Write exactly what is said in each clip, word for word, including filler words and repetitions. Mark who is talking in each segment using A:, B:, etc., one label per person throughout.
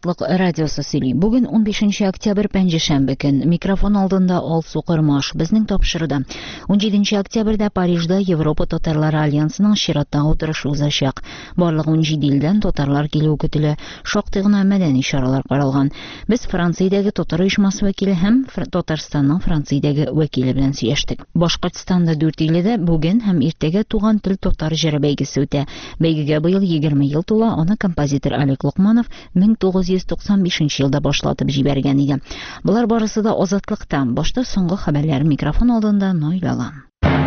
A: Азатлык радиосы сөйли. Бүген он бишенче октябрь пәнҗешәмбе көн. Микрофон алдында Алсу Кырмаш. Безнең тапшыруда. он җиденче октябрьдә Парижда Европа татарлары альянсының чираттагы утырышы узачак. Барлыгы он җиде илдән татарлар килү көтелә. Шактый гына мәдәни чаралар каралган. Без Франциядәге татар оешмасы вәкиле һәм Татарстанның Франциядәге вәкиле белән сөйләштек. Башкортстанда дүрт илдә бүген һәм иртәгә туган тел татар җыры бәйгесе үтә. Бәйгегә быел егерме ел тула. Аны композитор Олег Лукманов мең тугыз йөз туксан бишенче елда башлатып җибәргән иде. Булар барысы да Азатлыктан. Башта соңгы хәбәрләр микрофон алдында Нойлалан.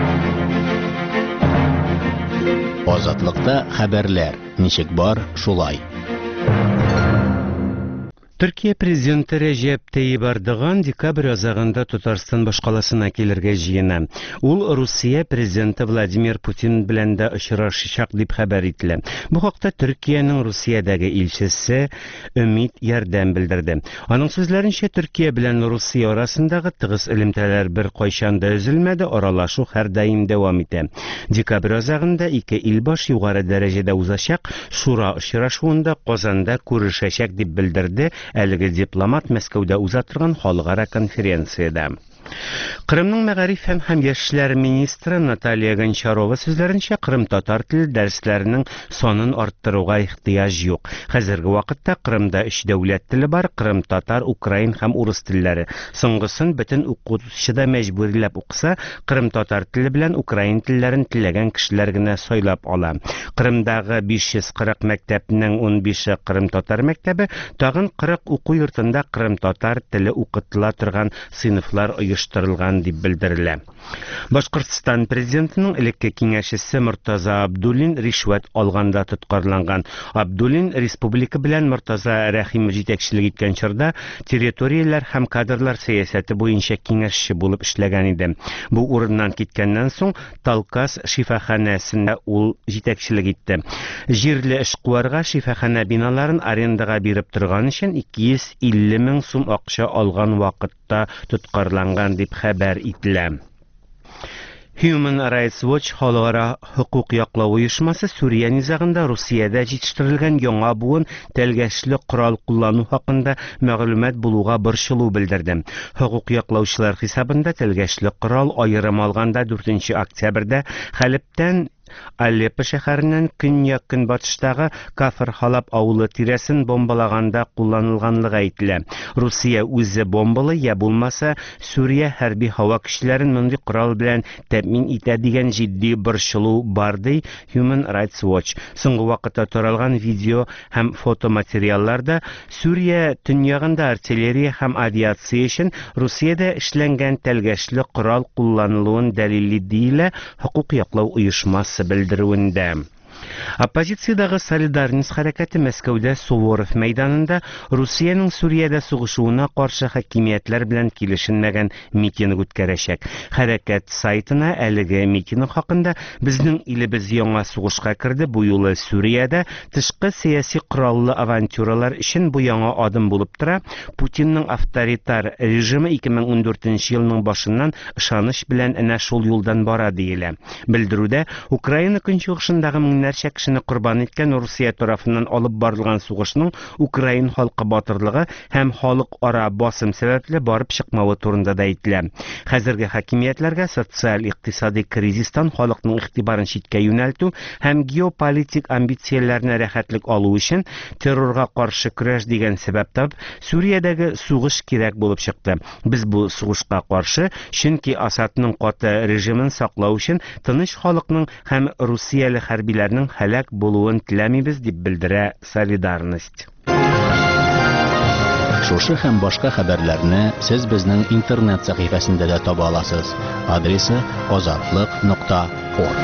B: Азатлыкта хәбәрләр. Ничек бар, шулай.
C: Төркия президенты Рәҗәп Тайип Эрдоган декабрь азагында Татарстан башкаласына килергә җыена. Ул Русия президенты Владимир Путин белән дә очрашачак дип хәбәр ителә. Бу хакта Төркиянең Русиядәге илчесе Өмид ярдәм белдерде. Аның сүзләренчә, Төркия белән Русия арасындагы тыгыз элемтәләр бер кайчан да өзелмәде, аралашу һәр даим дәвам итә. Декабрь азагында ике ил баш югары дәрәҗәдә узачак шура очрашуында Казанда күрешәчәк дип белдерде әлеге дипломат Мәскәүдә уза торган халыкара конференцияда. Кырымның мәгариф һәм һәм яшьләр министры Наталья Гончарова сүзләренчә, Кырым татар теле дәресләренең санын арттыруга ихтыяҗ юк. Хәзерге вакытта Кырымда өч дәүләт теле бар: Кырым татар, украин һәм урыс телләре. Соңгысын бөтен укытучы да мәҗбүриләп укыса, Кырым татар теле белән украин телләрен теләгән кешеләр генә сайлап ала. Кырымдагы биш йөз кырык мәктәпнең ун бише Кырым татар мәктәбе, тагын кырык уку йортында Кырым татар теле укытыла торган сыйныфлар оештырылган дип белдерелә. Башкортстан президентының элекке киңәшчесе Мортаза Абдуллин ришвәт алганда тоткарланган. Абдуллин республика белән Мортаза Рәхимов җитәкчелек иткән чорда территорияләр һәм кадрлар сәясәте буенча киңәшче булып эшләгән иде. Бу урыннан киткәннән соң Талкас шифаханәсендә ул җитәкчелек итте. Җирле эшкуарга шифахана биналарын арендага биреп торган өчен ике йөз илле мең сум акча алган вакытта тоткарланган дип хәбәр ителә. Human Rights Watch халыкара хукук яклау оешмасы Сүрия низагында Русиядә җитештерелгән яңа буын тәлгәшле корал куллану хакында мәгълүмат булуга борчылу белдерде. Хукук яклаучылар хисабында тәлгәшле корал аерым алганда дүртенче октябрьдә Хәлептән Алеппо шәһәреннән көньяк-көнбатыштагы Кафр-Халап авылы тирәсен бомбалаганда кулланылганлыгы әйтелә. Русия үзе бомбалы я булмаса Сүрия хәрби һава көчләрен мондый корал белән тәэмин итә дигән җитди борчылу бар ди Human Rights Watch. Соңгы вакытта таралган видео һәм фотоматериалларда Сүрия төньягында артиллерия һәм авиация өчен Русиядә эшләнгән тәлгәшле корал кулланылуын дәлилли диелә хукук яклау оешмасы белдерүендә. Оппозициядагы Солидарность хәрәкәте Мәскәүдә Суворов мәйданында Русиянең Сүриядә сугышуына каршы хакимиятләр белән килешенмәгән митинг үткәрәчәк. Хәрәкәт сайтына әлеге митинг хакында безнең илебез яңа сугышка керде, бу юлы Сүриядә тышкы сияси кораллы авантюралар өчен бу яңа адым булып тора. Путинның авторитар режимы ике мең ун дүртенче елның башыннан ышаныч белән әнә шул юлдан бара диелә. Белдерүдә Украина көнчыгышындагы меңнәрчә кешене курбан иткән Русия тарафыннан алып барылган сугышның Украин халкы батырлыгы һәм халык ара басым сәбәпле барып чыкмавы турында да әйтелә. Хәзерге хакимиятләргә социаль-икътисади кризистан халыкның игътибарын читкә юнәлтү һәм геополитик амбицияләрне рәхәтлек алу өчен террорга каршы көрәш дигән сәбәп табып Сүриядәге сугыш кирәк булып чыкты. Без бу сугышка каршы, чөнки Асадның каты режимын саклау өчен тыныч халыкның һәм Русияле хәрбиләрнең һәлак булуын теләмибез дип белдерә Солидарность.
B: Шушы һәм башка хәбәрләрне сез безнең интернет сәхифәсендә дә таба аласыз. Адресы азатлык нокта орг.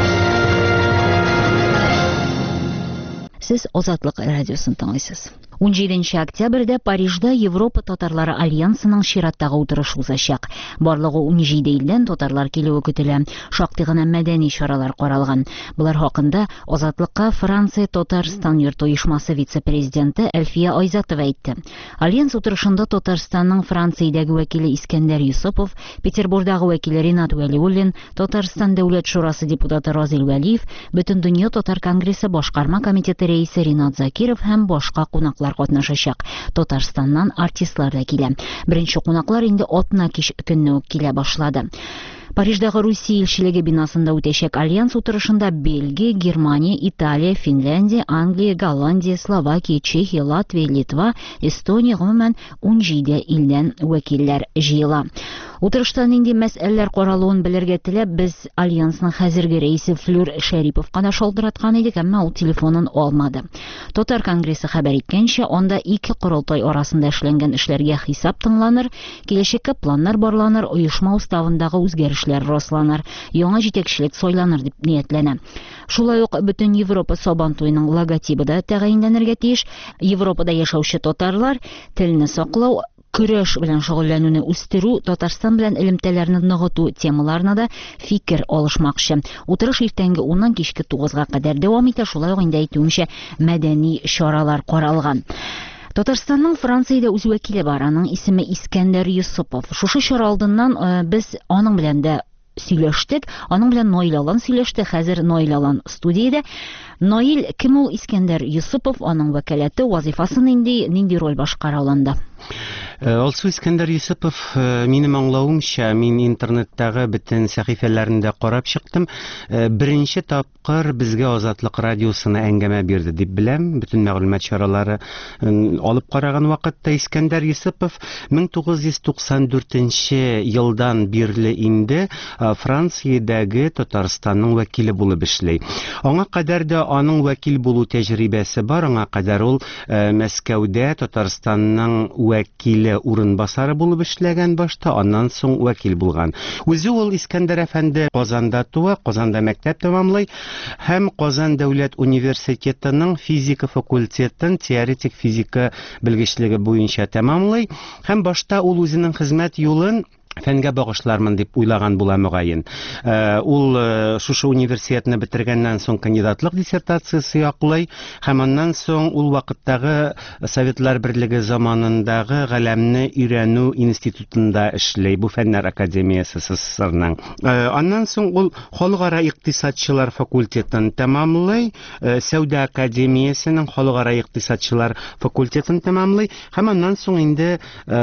A: Сез Азатлык радиосын тыңлыйсыз. он җиденче октябрьдә Парижда Европа татарлары альянсының чираттагы утырышы узачак. Барлыгы он җиде илдән татарлар килүе көтелә. Шактый гына мәдәни чаралар каралган. Булар хакында Азатлыкка Франция Татарстан йорт оешмасы вице-президенты Әлфия Айзатова әйтте. Альянс утырышында Татарстанның Франциядәге вәкиле Искәндәр Юсупов, Петербургдагы вәкиле Ринат Вәлиуллин, Татарстан дәүләт шурасы депутаты Разил Вәлиев, Бөтен дөнья татар конгрессы башкарма комитеты рәисе Ринат Закиров һәм башка кунаклар кунаклар катнашачак. Татарстаннан артистлар да килә. Беренче кунаклар инде атна кич көнне үк килә башлады. Париждагы Русия илчелеге бинасында үтәчәк альянс утырышында Бельгия, Германия, Италия, Финляндия, Англия, Голландия, Словакия, Чехия, Латвия, Литва, Эстония гомумән унҗиде илдән вәкилләр җыела. Утырышта нинди мәсьәләләр каралуын белергә теләп, без альянсның хәзерге рәисе Флюр Шәриповка да шалтыраткан идек, әмма ул телефонын алмады. Татар конгрессы хәбәр иткәнчә, анда ике корылтай арасында эшләнгән эшләргә хисап тыңланыр, киләчәккә планнар барланыр, оешма уставындагы үзгәрешләр расланыр, яңа җитәкчелек сайланыр дип ниятләнә. Шулай ук бөтен Европа Сабантуйның логотипы да тәгаенләнергә тиеш. Европада яшәүче татарлар телне саклау, көрәш белән шөгыльләнүне үстерү, Татарстан белән элемтәләрне ныгыту темаларына да фикер алышмакчы. Утырыш иртәнге уннан кичке тугызга кадәр дәвам итә, шулай ук инде әйтүенчә мәдәни чаралар каралган. Татарстанның Франциядә үз вәкиле бар, аның исеме Искәндәр Юсупов. Шушы чара алдыннан э, без аның белән дә сөйләштек, аның белән Наил Алан сөйләште, хәзер Наил Алан студиядә. Наил, кем ул Искәндәр Юсупов, аның вәкаләте, вазифасын инде нинди роль башкара аланда?
C: Алсу Искәндәр Юсупов, минем аңлавымча, мин интернеттагы бөтен сәхифәләрендә карап чыктым. Беренче тапкыр безгә Азатлык радиосына әңгәмә бирде дип беләм. Бөтен мәгълүмат чаралары алып караган вакытта Искәндәр Юсупов мең тугыз йөз туксан дүртенче елдан бирле инде Франциядәге Татарстанның вәкиле булып эшли. Аңа кадәр дә аның вәкил булу тәҗрибәсе бар. Аңа кадәр ул Мәскәүдә Татарстанның вәкиле урынбасары булып эшләгән башта, аннан соң вәкил булган. Үзе ул Искәндәр әфәнде Казанда туа, Казанда мәктәп тәмамлый һәм Казан дәүләт университетының физика факультетын теоретик физика белгечлеге буенча тәмамлый һәм башта ул үзенең хезмәт юлын фәнгә багышлармын дип уйлаган була мөгаен. Ул шушы университетны бетергәннән соң кандидатлык диссертациясе яклый һәм аннан соң ул вакыттагы Советлар Берлеге заманындагы галәмне өйрәнү институтында эшли, бу фәннәр академиясе СССРның. Аннан соң ул халыкара икътисадчылар факультетын тәмамлый, Сәүдә академиясенең халыкара икътисадчылар факультетын тәмамлый һәм аннан соң инде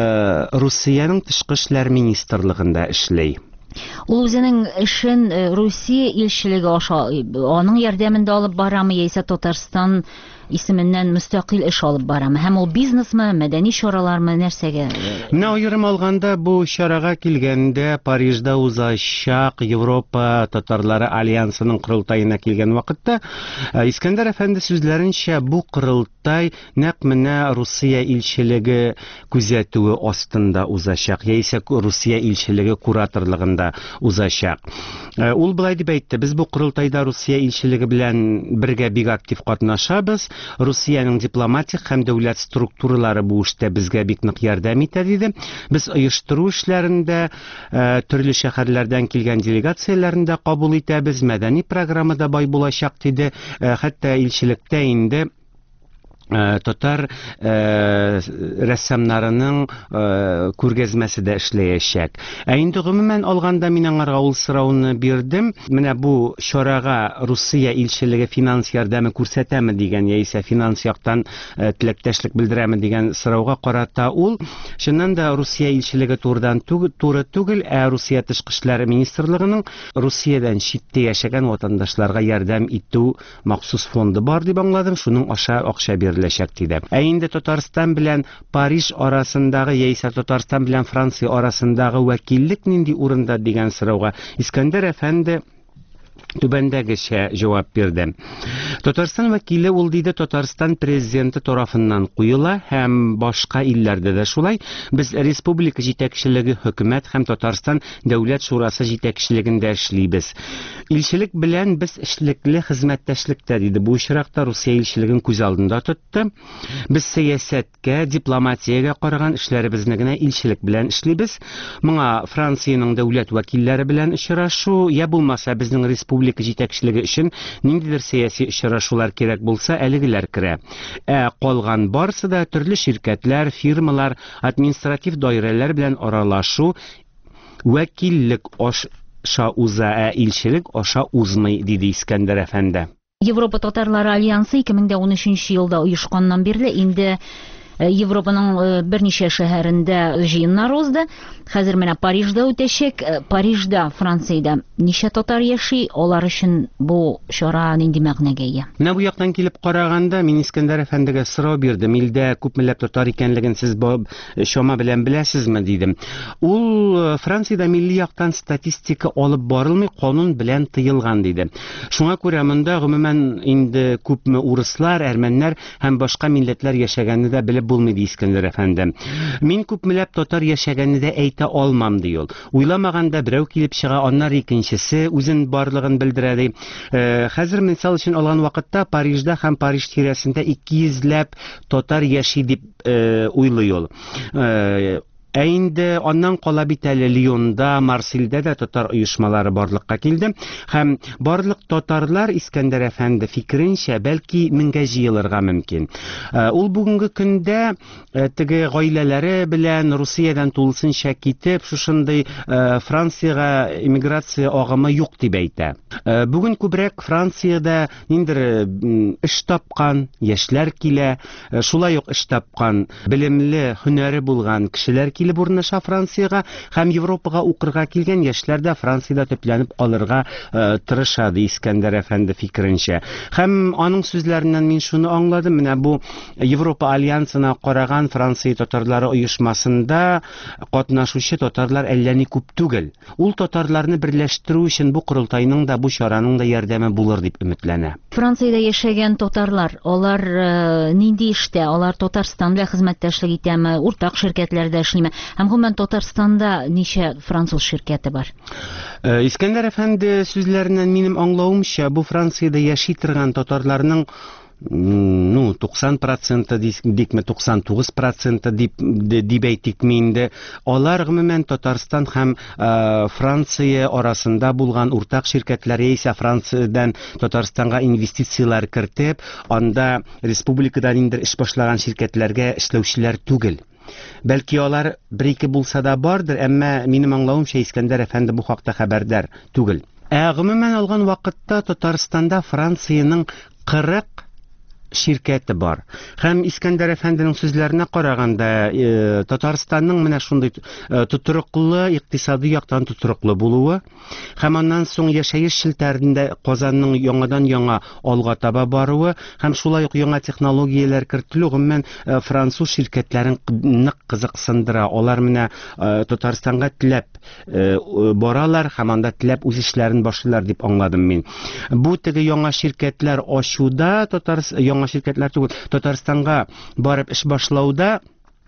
C: Русиянең тышкы эшләр министрлыгында эшләй.
A: Ул үзенең эшен Русия илчелеге аша аның ярдәмендә алып барамы, яисә Татарстан исеменнән мөстәкыйль эш алып барамы? Һәм ул бизнесмы, мәдәни чаралармы, нәрсәгә?
C: Менә аерым алганда бу чарага килгәндә Парижда узачак Европа татарлары альянсының курылтаена килгән вакытта Искәндәр әфәнде сүзләренчә бу курылтай нәкъ менә Русия илчелеге күзәтүе астында узачак, яисә Русия илчелеге кураторлыгында узачак. Ул былай дип әйтте: без бу курылтайда Русия илчелеге белән бергә бик актив катнашабыз. Русиянең дипломатик һәм дәүләт структуралары бу эштә безгә бик нык ярдәм итә диде. Без оештыру эшләрендә төрле шәһәрләрдән килгән делегацияләрендә кабул итәбез. Мәдәни программада бай булачак диде. Хәтта илчелектә инде татар рәссамнарының күргәзмәсе дә эшләячәк. Ә инде гомумән алганда мин аңарга ул сорауны бирдем. Менә бу чарага Русия илчелеге финанс ярдәме күрсәтәме дигән, яисә финанс яктан теләктәшлек белдерәме дигән сорауга карата ул чыннан да Русия илчелеге турыдан туры түгел, ә Русия тышкы эшләр министрлыгының Русиядән читтә яшәгән ватандашларга ярдәм итү махсус фонды бар дип аңладым. Шуның аша акча бирелә. Ә инде Татарстан белән Париж арасындагы, яисә Татарстан белән Франция арасындагы вәкиллек нинди урында дигән сорауга Искәндәр әфәнде түбәндәгечә җавап бирде. Татарстан вәкиле ул диде, Татарстан президенты тарафыннан куела һәм башка илләрдә дә шулай. Без республика җитәкчелеге, хөкүмәт һәм Татарстан дәүләт шурасы җитәкчелегендә эшлибез. Илчелек белән без эшлекле хезмәттәшлектә диде. Бу очракта Русия илчелеген күз алдында тотты. Без сәясәткә, дипломатиягә караган эшләребезне генә илчелек белән эшлибез. Моңа Франциянең дәүләт вәкилләре белән очрашу, я булмаса безнең республика җитәкчелеге өчен ниндидер сәяси очрашулар кирәк булса, әлегеләр керә. Ә калган барысы да төрле ширкәтләр, фирмалар, административ даирәләр белән аралашу, вәкиллек аша уза, ә илчелек аша узмый, диде Искәндәр әфәнде.
A: Европа татарлары альянсы ике мең он өченче елда оешканнан бирле инде Европаның берничә шәһәрендә җыеннар узды. Хәзер менә Парижда үтәчәк. Парижда, Франциядә ничә татар яши? Алар өчен бу чара нинди мәгънәгә ия?
C: Менә бу яктан килеп караганда, мин Искәндәр әфәндегә сорау бирдем. Илдә күпмеләп татар икәнлеген сез шома белән беләсезме дидем. Ул Франциядә милли яктан статистика алып барылмый, канун белән тыелган диде. Шуңа күрә монда гомумән инде күпме урыслар, әрмәннәр һәм башка милләтләр яшәгәнне дә белеп булмый ди Искәндәр әфәнде. Мин күпмеләп татар яшәгәнне дә әйтә алмам ди ул. Уйламаганда берәү килеп чыга, аннары икенчесе үзен барлыгын белдерә ди. Хәзер мисал өчен алган вакытта Парижда һәм Париж тирәсендә ике йөзләп татар яши дип уйлый ул. Ә инде аннан кала бит әле Лионда, Марсельдә дә татар оешмалары барлыкка килде. Һәм барлык татарлар Искәндәр әфәнде фикеренчә бәлки меңгә җыелырга мөмкин. Ул бүгенге көндә теге гаиләләре белән Русиядән тулысынча китеп, шушындый Франциягә иммиграция агымы юк дип әйтә. Бүген күбрәк Франциядә ниндер эш тапкан яшьләр килә, шулай ук эш тапкан, белемле, һөнәре булган кешеләр килеп урнаша Франциягә, һәм Европага укырга килгән яшьләр дә Франциядә төпләнеп калырга тырыша ди Искәндәр әфәнде фикеренчә. Һәм аның сүзләреннән мин шуны аңладым, менә бу Европа альянсына караган Франция татарлары оешмасында катнашучы татарлар әллә ни күп түгел. Ул татарларны берләштерү өчен бу курылтайның да, бу чараның да ярдәме булыр дип өметләнә.
A: Франциядә яшәгән татарлар, алар нинди эштә? Алар Татарстан белән хезмәттәшлек итәме? Уртак ширкәтләрдә эшлиме? Һәм гомумән Татарстанда ничә француз ширкәте бар?
C: Искәндәр әфәнде сүзләреннән минем аңлавымча, бу Франциядә яши торган татарларның ну, туксан проценты дикме, туксан тугыз проценты дип дип әйтикме инде. Алар гомумән Татарстан һәм Франция арасында булган уртак ширкәтләр яисә Франциядән Татарстанга инвестициялар кертеп, анда республикадан инде эш башлаган ширкәтләргә эшләүчеләр түгел. Бәлки алар бер-ике булса да бардыр, әмма минем аңлавымча Искәндәр әфәнде бу хакта хәбәрдар түгел. Ә гомумән алган вакытта Татарстанда Франциянең кырык şirketi бар. Һәм Искәндәр әфәнденең сүзләренә караганда, Татарстанның менә шундый тотрыклы, икътисади яктан тотрыклы булуы, һәм аннан соң яшәеш шелтәрендә Казанның яңадан яңа алга таба баруы, һәм шулай ук яңа технологияләр кертелү гомумән француз ширкәтләрен нык кызыксындыра. Алар менә Татарстанга теләп баралар, һәм анда теләп үз эшләрен башлыйлар дип аңладым мин. Бу теге яңа ширкәтләр ачуда, Татарстан яңа şirketler түгел, Татарстанга барып эш башлауда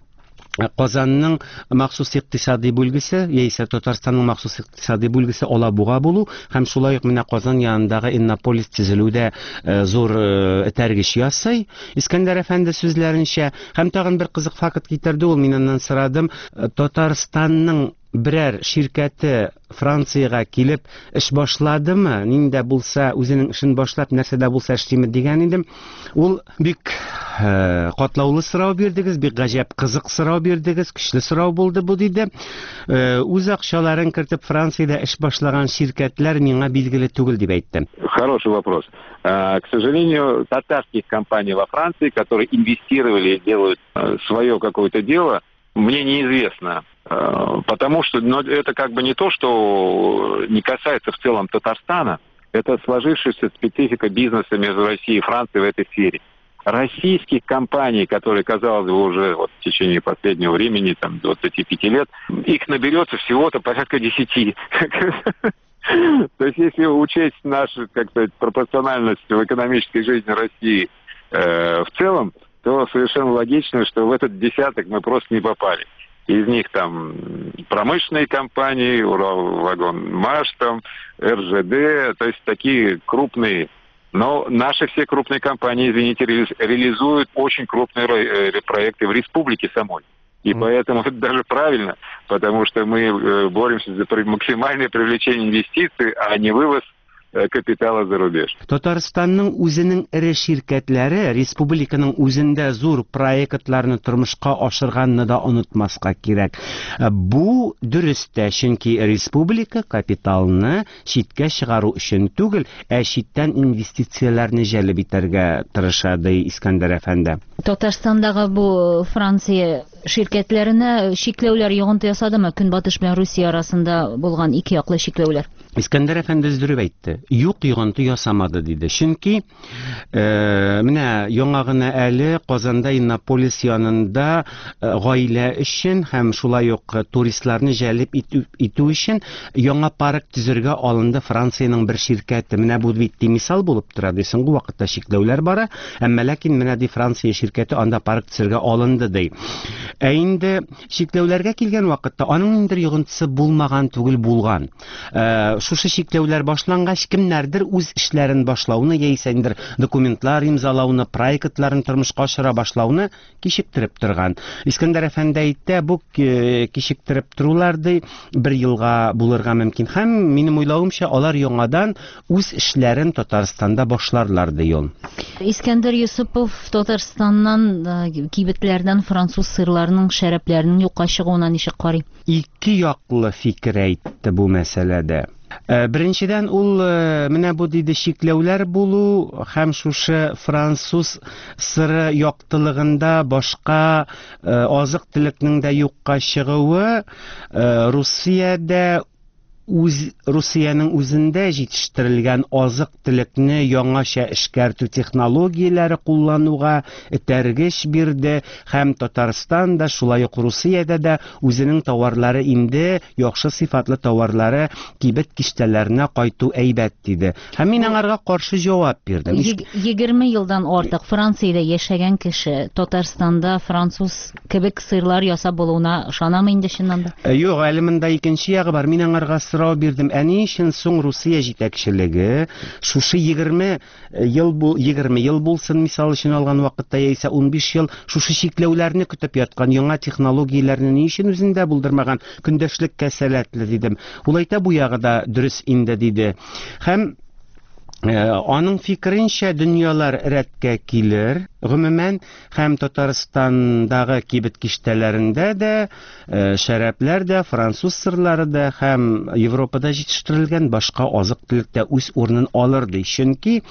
C: Казанның махсус икътисади бүлгесе, яисә Татарстанның махсус икътисади бүлгесе Алабуга булу, һәм шулай ук менә Казан янындагы Иннополис төзелүдә зур этәргеч ясый. Искәндәр әфәнде сүзләренчә, һәм тагын бер кызык факт китерде ул, мин аннан сорадым, Татарстанның берәр ширкәте Франциягә килеп эш башладымы, нинде булса үзенең эшен башлап, нәрсәдә булса эшлиме дигән идем. Ул бик катлаулы сорау бирдегез, бик гаҗәп кызык сорау бирдегез, көчле сорау булды бу диде. Үз акчаларын кертеп Франциядә эш башлаган ширкәтләр миңа билгеле түгел дип әйтте.
D: Хороший вопрос. К сожалению, татарских компаний во Франции, которые инвестировали и делают свое какое-то дело, мне неизвестно. Потому что ну, это как бы не то, что не касается в целом Татарстана. Это сложившаяся специфика бизнеса между Россией и Францией в этой сфере. Российских компаний, которые, казалось бы, уже вот в течение последнего времени, там, двадцати пяти лет, их наберется всего-то порядка десяти. То есть, если учесть нашу, как сказать, пропорциональность в экономической жизни России в целом, то совершенно логично, что в этот десяток мы просто не попали. Из них там промышленные компании, Уралвагонмаш, там, эр жэ дэ, то есть такие крупные. Но наши все крупные компании, извините, реализуют очень крупные проекты в республике самой. И mm. поэтому это даже правильно, потому что мы боремся за максимальное привлечение инвестиций, а не вывоз капитала за рубеж.
C: Татарстанның үзенең ире şirkәтләре республиканың үзендә зур проектларны тормышка ашырганны да онытмаска кирәк. Бу дөрес тә, чөнки республика капиталны читкә чыгару өчен түгел, ә читтән инвестицияләрне җәлеп итәргә тырыша, ди Искәндәр әфәнде.
A: Татарстандагы бу Франция şirketlerine şiklevler yığıntı ясадымы? Көнбатыш белән Русия арасында булган ике яклы шиклеуләр.
C: Искәндәр әфәнде дөреп әйтте. Юк, йогынты ясамады диде. Чөнки э, менә яңа гына әле Казанда Иннополис янында э, гаилә өчен һәм шулай ук туристларны җәлеп итү, итү өчен яңа парк төзергә алынды Франциянең бер şirkәте. Менә бу бит мисал булып тора. Соңгы вакытта шиклеуләр бара, әмма ләкин менә ди Франция şirkәте анда парк төзергә алынды ди. Ә инде шиклеуләргә килгән вакытта аның ниндер йогынтысы булмаган түгел булган. Э, шушы шиклеуләр башлангач, кемнәрдер үз эшләрен башлауны, яисә инде документлар имзалауны, проектларын тормышка ашыра башлауны кичектереп торган. Искәндәр әфәнде әйтте, бу кичектереп торуларды бер елга булырга мөмкин. Һәм минем уйлавымча, алар яңадан үз эшләрен Татарстанда башларлар ди ул.
A: Искәндәр Юсупов Татарстаннан кибетләрдән француз сырларының шәрәпләренең юкка чыгуына ничек карый?
C: Ике яклы фикер әйтте бу мәсьәләдә. Беренчедән, ул менә бу диде шикләүләр булу һәм шушы француз сыры яктылыгында башка азык-төлекнең дә юкка чыгуы Русиядә үз Русиянең үзендә җитештерелгән азык-төлекне яңаша эшкәртү технологияләре куллануга этәргеч бирде һәм Татарстан да, шулай ук Русиядә дә үзенең товарлары инде яхшы сыйфатлы товарлары кибет киштәләренә кайту әйбәт диде. Һәм мин аңарга каршы җавап бирдем.
A: егерме елдан артык Франциядә яшәгән кеше Татарстанда француз кебек сырлар ясап булуына ышанамы инде чыннан да?
C: Юк, әле монда икенче ягы бар. Мин аңарга сорау бирдем. Әни өчен соң Русия җитәкчелеге шушы егерме ел бу егерме ел булсын, мисал өчен алган вакытта, яисә ун биш ел шушы шикләүләрне көтеп яткан, яңа технологияләрне ни өчен үзендә булдырмаган, көндәшлеккә сәләтле дидем. Ул әйтә, бу ягы да дөрес инде диде. Һәм аның фикеренчә, дөньялар рәткә килер. Гомумән, һәм Татарстандагы кибет киштәләрендә дә, шәрәпләр дә, француз сырлары да һәм Европада җитештерелгән башка азык-төлек тә үз урынын алыр ди. Чөнки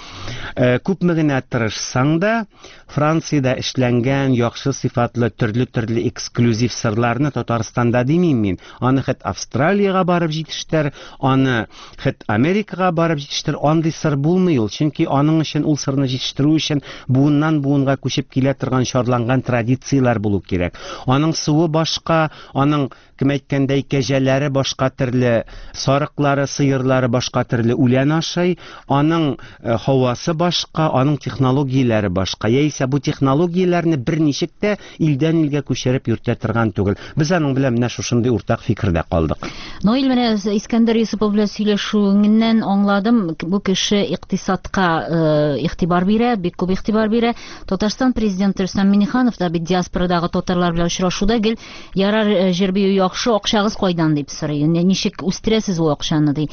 C: күпме генә тырышсаң да, Франциядә эшләнгән яхшы сыйфатлы төрле-төрле эксклюзив сырларны Татарстанда димим мин. Аны хәт Австралиягә барып җитештер, аны хәт Америкага барып җитештер, андый сыр булмый ул. Чөнки аның өчен, ул сырны җитештерү өчен буыннан буынга күчеп килә торган шарланган традициялар булу кирәк. Аның суы башка, аның кем әйткәндәй кәҗәләре башка төрле, сарыклары, сыерлары башка төрле үлән ашый, аның һавасы башка, аның технологияләре башка. Яисә бу технологияләрне берничек тә илдән илгә күчереп йөртә торган түгел. Без аның белән менә шушындый уртак фикердә калдык.
A: Наил, менә Искәндәр Юсупов белән сөйләшүеңнән аңладым, бу кеше икътисадка игътибар бирә, бик күп игътибар бирә. Татарстан президенты Рөстәм Миңнеханов да бит диаспорадагы татарлар белән очрашуда гел ярар җир бию яхшы, акчагыз кайдан дип сорый. Ничек үстерәсез ул акчаны ди.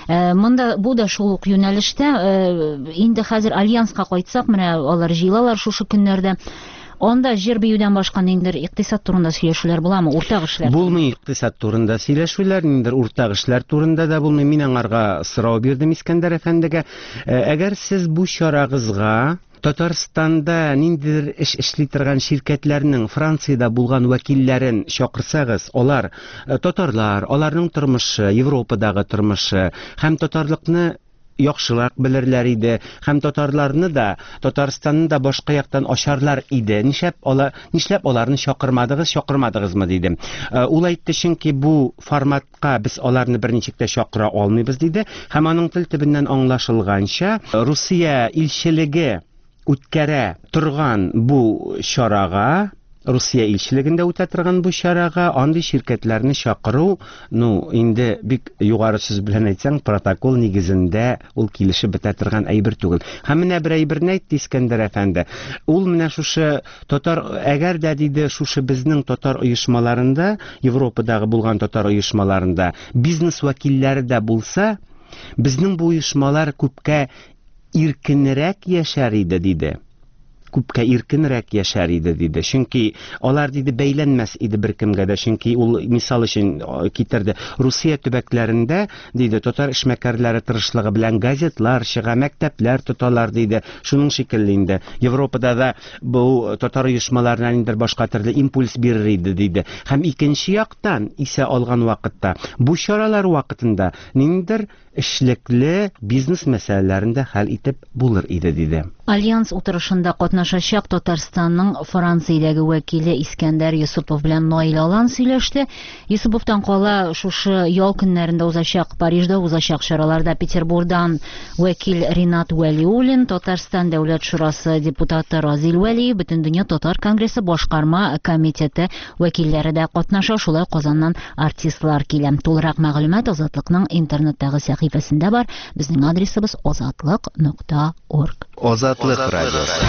A: Монда бу да шул ук юнәлештә. Инде хәзер альянска кайтсак, менә алар җыелалар шушы көннәрдә. Анда җир биюдән башка ниндер икътисад турында сөйләшүләр буламы, уртак эшләр?
C: Булмый икътисад турында сөйләшүләр, ниндер уртак эшләр турында да булмый. Мин аңарга сорау бирдем Искәндәр әфәндегә. Әгәр сез бу чарагызга Татарстанда ниндидер эш эшли торган şirkәтләрнең Франциядә булган вәкилләрен чакырсагыз, алар татарлар, аларның тормышы, Европадагы тормышы һәм татарлыкны яхшылап белерләр иде, һәм татарларны да, Татарстанны да башка яктан ачарлар иде. Нишләп алар, нишләп аларны чакырмадыгыз, чакырмадыгызмы дидем. Ул әйтте, чөнки бу форматка без аларны берничек тә чакыра алмыйбыз диде. Һәм аның тел төбеннән аңлашылганча, Русия илчелеге үткәрә торган бу чарага, Русия илчелегендә үтә торган бу чарага андый şirkәтләрне чакыру, ну, инде бик югары сүз белән әйтсәң, протокол нигезендә ул килешеп бетә торган әйбер түгел. Һәм менә бер әйберне әйтте Искәндәр әфәнде. Ул менә шушы татар, әгәр дә диде, шушы безнең татар оешмаларында, Европадагы булган татар оешмаларында бизнес вәкилләре дә булса, Безнең бу оешмалар күпкә иркенрәк яшәр иде диде. Күпкә иркенрәк яшәр иде диде. Чөнки алар диде бәйләнмәс иде беркемгә дә. Чөнки ул мисал өчен китерде. Русия төбәкләрендә диде татар эшмәкәрләре тырышлыгы белән газетлар чыга, мәктәпләр тоталар диде. Шуның шикелле инде. Европада да бу татар оешмаларына ниндидер башка төрле импульс бирер иде диде. Һәм икенче яктан исә алган вакытта бу чаралар вакытында ниндидер эшлекле бизнес мәсьәләләрендә хәл итеп булыр иде диде.
A: Альянс утырышында катнашачак Татарстанның Франциядәге вәкиле Искәндәр Юсупов белән Наил Алан сөйләште. Юсуповтан кала шушы ял көннәрендә узачак Парижда узачак чараларда Петербургдан вәкил Ринат Вәлиуллин, Татарстан Дәүләт шурасы депутаты Разил Вәли, Бөтендөнья татар конгрессы башкарма комитеты вәкилләре дә катнаша. Шулай Казаннан артистлар килә. Тулырак мәгълүмат Азатлыкның интернеттагы сәхифәсендә бар. Безнең адресыбыз азатлык нокта орг.
B: Азатлык радиосы.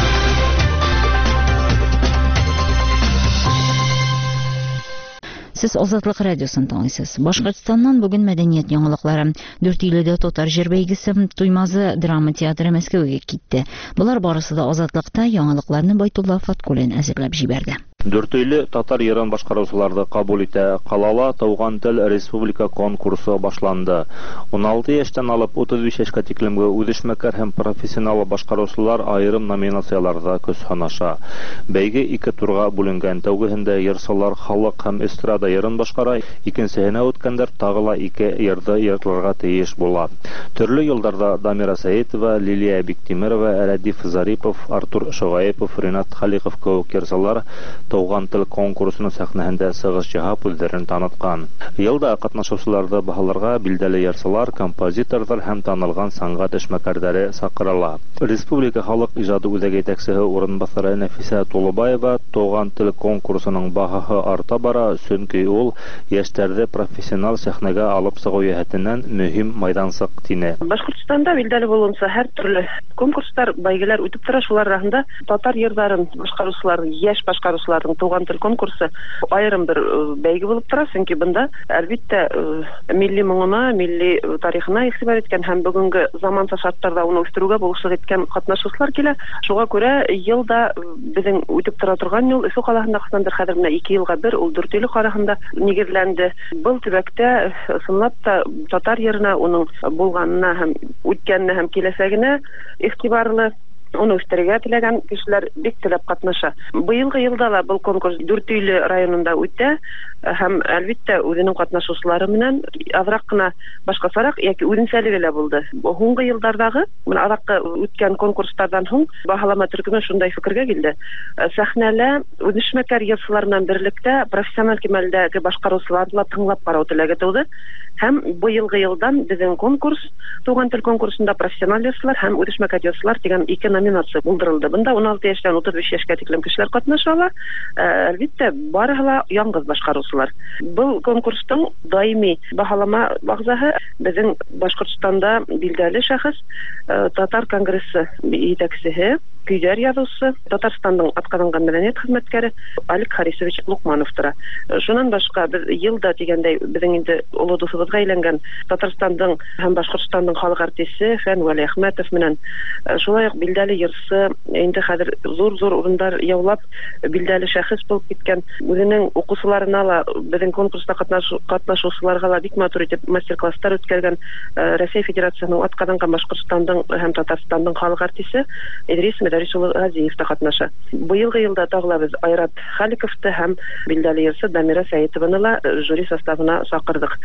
A: Сез Азатлык радиосын тыңлыйсыз. Башкортстаннан бүген мәдәният яңалыклары. Дүртөйледә татар җыр бәйгесе, Туймазы драма театры Мәскәүгә китте. Булар барысы да Азатлыкта яңалыкларны Байтулла Фаткулин әзерләп җибәрде.
E: Дүртөйле татар йырын башкаручыларды кабул итә. Калала Тауган тел республика конкурсы башланды. уналты яшьтән алып утыз биш яшькә тиклемге үзешмәкәр һәм профессионал башкаручылар айрым номинацияларда көч һанаша. Бәйге ике турга бүленгән. Тәүгеһендә йырсылар халык һәм эстрада йырын башкара, икенчесенә үткәндәр тагыла ике йырды йыртылырга тиеш була. Төрле юлларда Дамира Сәетова, Лилия Биктимирова, Радиф Зарипов, Артур Шогаепов, Ринат Халиков кеүек йырсылар Тауган тел конкурсының сәхнәһендә сыгыш яһап үзләрен таныткан. Елда катнашучыларда баһаларга билдәле йырсылар, композиторлар һәм танылган сәнгать эшмәкәрләре сакырыла. Республика халык иҗады үзәге итәкчесе урынбасары Нәфисә Тулыбаева Тауган тел конкурсының баһаһы арта бара, чөнки ул яшьләрне профессионал сәхнәгә алып сыгу яһәтеннән мөһим майдансык тине.
F: Башкортстанда билдәле булуынча һәр төрле конкурслар, бәйгеләр үтеп тора, шулар арасында татар йырдарын башкаручылар, яшь башкаручылар Туган тел конкурсы айрым бер бәйге булып тора, чөнки бында әлбәттә милли моңына, милли тарихына игътибар иткән һәм бүгенге заманча шартларда уны үстерүгә булышлык иткән катнашучылар килә. Шуңа күрә елда безнең үтеп тора торган ел Өфе каласында кысандыр хәзер менә ике елга бер ул Дүртөйле караганда нигезләнде. Был төбәктә сынлап та татар йырына, уның булганына һәм үткәненә һәм киләсәгенә игътибарлы Уны үстерергә теләгән кешеләр бик теләп катнаша. Быелгы елда да бу конкурс Дүртөйле районында үтә һәм әлбәттә үзенең катнашучылары белән азрак кына башкасарак яки үзенчәлеге лә булды. Хуңгы еллардагы, менә аракы үткән конкурслардан соң баһалама төркеме шундай фикергә килде. Сәхнәлә үзешмәкәр йырсылар белән берлектә профессиональ кимәлдәге башкаручыларны тыңлап карау теләге туды. Һәм быелгы елдан безнең конкурс Туган тел конкурсында профессиональ йырсылар һәм үзешмәкәр йырсылар дигән ике номинация булдырылды. Бында уналты яшьтән утыз биш яшькә тиклем кешеләр катнашалар. Әлбәттә, барысы ла яңгыз башкаручылар. Бу конкурстың даими баһалама багзаһы безнең Башкортстанда билдәле шәхес, татар конгрессы итәкчесе, көйләр язучысы, Татарстанның аткарылган мәдәният хезмәткәре Алик Харисович Лукманов тора. Шуннан башка без елда дигәндәй безнең инде улы дусыбызга әйләнгән Татарстанның һәм Башкортстанның халык артисты Фән Вәли Әхмәтов менән шулай ук билдәле йырсы, инде хәзер зур-зур урындар яулап билдәле шәхес булып киткән, үзенең укучыларына ла безнең конкурста катнашучыларга ла бик матур итеп мастер-класслар үткәргән Россия Федерациясының аткарылган Башкортстанның һәм Татарстанның халык артисты Идрис Медарисулы Газиев та катнаша. Быелгы елда тагыла без Айрат Халиковты һәм билдәле йырсы Дамира Сәетованы ла жюри составына чакырдык.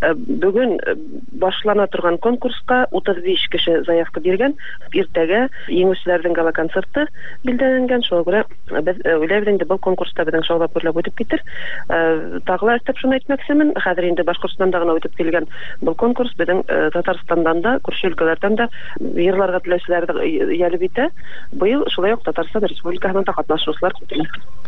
F: Бүген башлана торган конкурска утыз биш кеше заявка биргән. Иртәгә еңүчеләрнең гала концерты билдәләнгән. Шуңа күрә без уйлыйбыз инде бу конкурста безнең шоулап күрелеп үтеп китер. Тагыла әйтеп шуны әйтмәкчемен, хәзер инде Башкортстанда гына үтеп килгән бу конкурс безнең Татарстандан да, күрше өлкәләрдән дә йырларга теләүчеләрне ялеп итә. Быел шулай ук Татарстан Республикасында катнашучылар күп.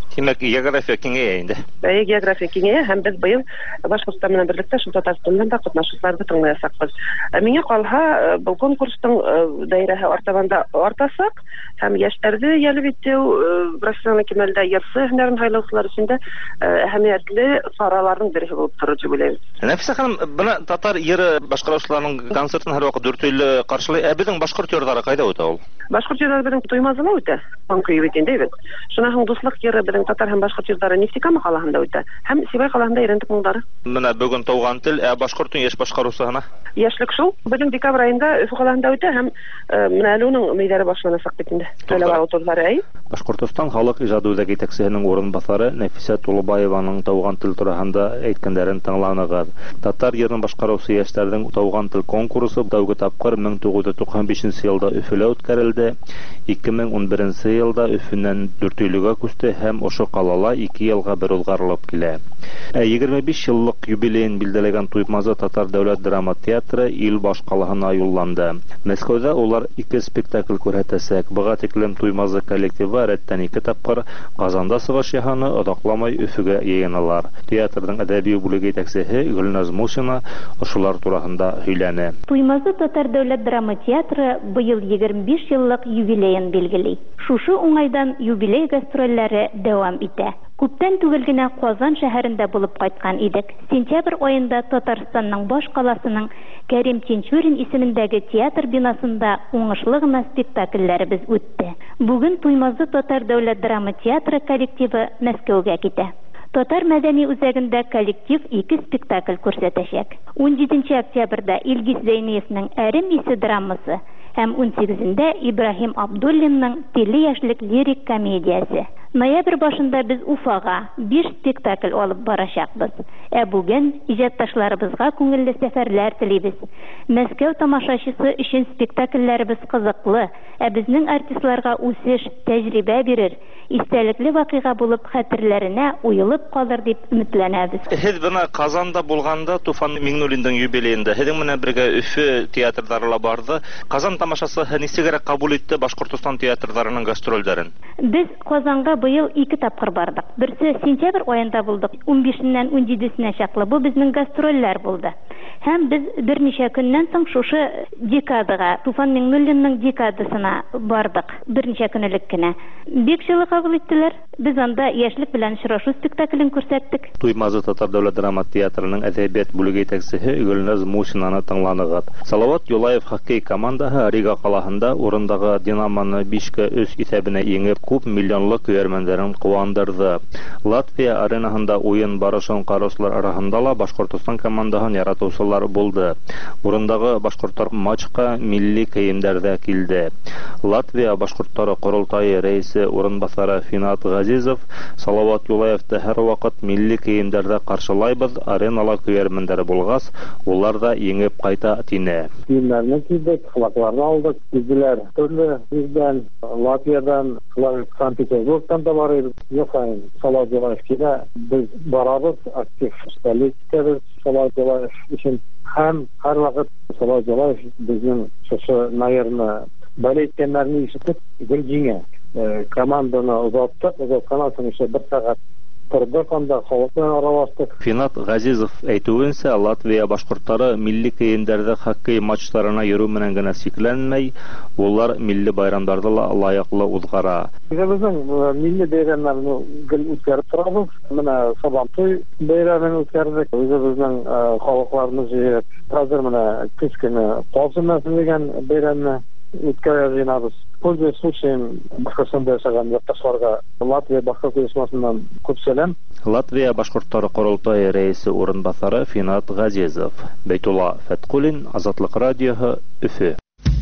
E: Тимәк, география киңәя инде.
F: Бәйге география киңәя һәм без быел Башкортстан белән берлектә шул Татарстаннан да катнашучыларны тыңлаячакбыз. Миңа калһа, бу конкурстың даирәһе артабанда артасак һәм яшьләрне ялып итү профессиональ кимәлдә ярсы һөнәрен хайлаучылар өчен дә әһәмиятле сараларның бере булып торыр дип уйлыйм.
E: Нәфисә ханым, бына татар йыры башкаручыларның концертын һәр вакыт дүртөйле каршылый. Ә безнең башкорт йырдары кайда үтә ул?
F: Башкорт йырдары безнең Туймазыда үтә. Конкурс бит инде бит. Шуңа һәм дуслык йыры безнең татар һәм башкорт йырдары Нефтекама калаһында үтә. Һәм Сибай калаһында Ирентек моңдары.
E: Менә бүген Тауган тел, ә башкортның яшь башкаручысына?
F: Яшьлек шул. Бүген декабрь аенда Өфө калаһында үтә һәм менә әле уның мәйдәре башланасак бит инде. Төләвә авторлары әй.
E: Башкортстан халык иҗады үзәге итәкчесенең урынбасары Нәфисә Тулыбаеваның Тауган тел турында әйткәннәрен тыңланыгыз. Татар йырын башкаручы яшьләрнең Тауган тел конкурсы тәүге тапкыр мең тугыз йөз туксан бишенче елда Өфөдә үткәрелде. ике мең ун беренче елда Өфөннән дүртөйлегә күчте һәм ошо калала ике елга бер узгарылып килә. Ә егерме биш еллык юбилейын билдәләгән Туймазы татар дәүләт драма театры ил баш калаһына юлланды. Мәскәүдә улар ике спектакль күрһәтәсәк. Буга тиклем Туймазы коллективы рәттән ике тапкыр Казанда сыгыш яһаны, одакламай Өфөгә йыйналар. Театрның әдәби бүлеге итәкчесе Гөлназ Мусина ошулар турында һөйләне.
G: Туймазы татар дәүләт драма театры быел егерме биш еллык юбилейын билгели. Шушы уңайдан юбилей гастрольләре дәвам итә. Күптән түгел генә Казан шәһәрендә булып кайткан идек. Сентябрь аенда Татарстанның баш каласының Кәрим Тинчурин исемендәге театр бинасында уңышлы гына спектакльләребез үтте. Бүген Туймазы татар дәүләт драма театры коллективы Мәскәүгә китә. Татар мәдәни үзәгендә коллектив ике спектакль күрсәтәчәк. ун җиденче октябрьдә Илгиз Зәйниевның Әрем исе драмасы һәм ун сигезендә Ибраһим Абдуллинның Тилле яшьлек лирик комедиясе. Ноябрь башында без Уфага биш спектакль алып барачакбыз. Ә бүген иҗатташларыбызга күңелле сәфәрләр телибез. Мәскәү тамашачысы өчен спектакльләребез кызыклы, ә безнең артистларга үсеш, тәҗрибә бирер, истәлекле вакыйга булып хәтерләренә уелып калыр дип өметләнәбез.
E: Һез бына Казанда булганда Туфан Миңнуллиндың юбилейында һеҙ менән бергә Өфө театрҙары барды. Казан тамашасы нисегәрәк кабул итте Башкортостан театрҙарының гастрольдәрен?
G: Без Казанга быел ике тапкыр бардык. Берсе сентябрь аенда булдык. ун бишеннән ун җидесенә чаклы бу безнең гастрольләр булды. Һәм без берничә көннән соң шушы декадага, Туфан Миңнуллинның декадасына бардык. Берничә көнлек кенә. Бик җылы кабул иттеләр. Без анда яшьлек белән очрашу спектаклен күрсәттек.
E: Туймазы татар дәүләт драма театрының әдәбият бүлеге итәкчесе Гөлназ Мусинаны тыңланыгыз. Салават Юлаев хоккей командаһы Рига калаһында урындагы Динамоны бишкә өч исәбенә еңеп, күп миллионлы күрмәндәрен куандырды. Латвия аренаһында уен барышын караучылар арасында ла Башкортстан командаһын яратучылар булды. Урындагы башкортлар матчка милли киемдәрдә килде. Латвия башкортлары курултайы рәисе урынбасары Финат Газизов Салават Юлаевты һәр вакыт милли киемдәрдә каршылайбыз, аренала күрмәндәре булгас, улар да еңеп кайта тине.
H: Киемнәрне кидек, флагларны алдык, киделәр төрле җирдән, Латвиядан, Санкт-Петербургтан да бар иде. Ясайын Салават Юлаев килә, без барабыз, актив эшләр итәбез Салават Юлаев өчен. Һәм һәр вакыт Салават Юлаев безнең шушы наерны балеткәннәрне ишетеп, гел җиңә. Команданы озаттык, озатканнан соң ишә бер сәгать тордык, анда халык белән аралаштык.
E: Финат Газизов әйтүенсә, Латвия башкортлары милли киемдәрдә хоккей матчларына йөрү менән генә сикләнмәй, улар милли байрамнарда ла лаеклы узгара.
H: Безнең милли бәйрәмнәрне гел үткәреп торабыз. Менә Сабантуй бәйрәмен үткәрдек. Үзебезнең халыкларны җыеп, хәзер менә кичкене Казан дигән бәйрәмне үткәрә җыйнабыз. Пользуясь случаем, Башкортстанда яшәгән якташларга Латвия башкорт оешмасыннан күп сәлам.
E: Латвия башкортлары курултайы рәисе урынбасары Финат Газизов. Бәйтулла Фәткулин, Азатлык радиоһы, Өфө.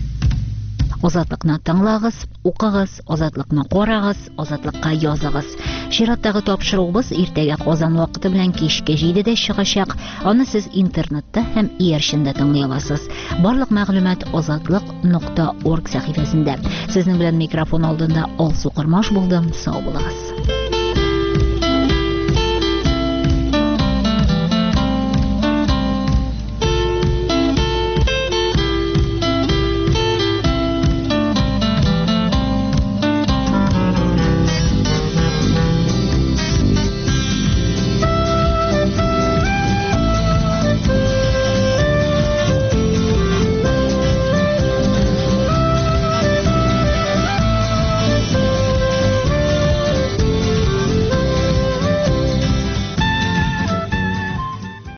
A: Азатлыкны тыңлагыз, укыгыз, азатлыкны карагыз, азатлыкка языгыз. Чираттагы тапшыруыбыз иртәгә Казан вакыты белән кичке җидедә чыгачак. Аны сез интернетта һәм иярчендә тыңлый аласыз. Барлык мәгълүмат азатлык нокта орг сәхифәсендә. Сезнең белән микрофон алдында Алсу Кырмаш булдым. Сау булыгыз.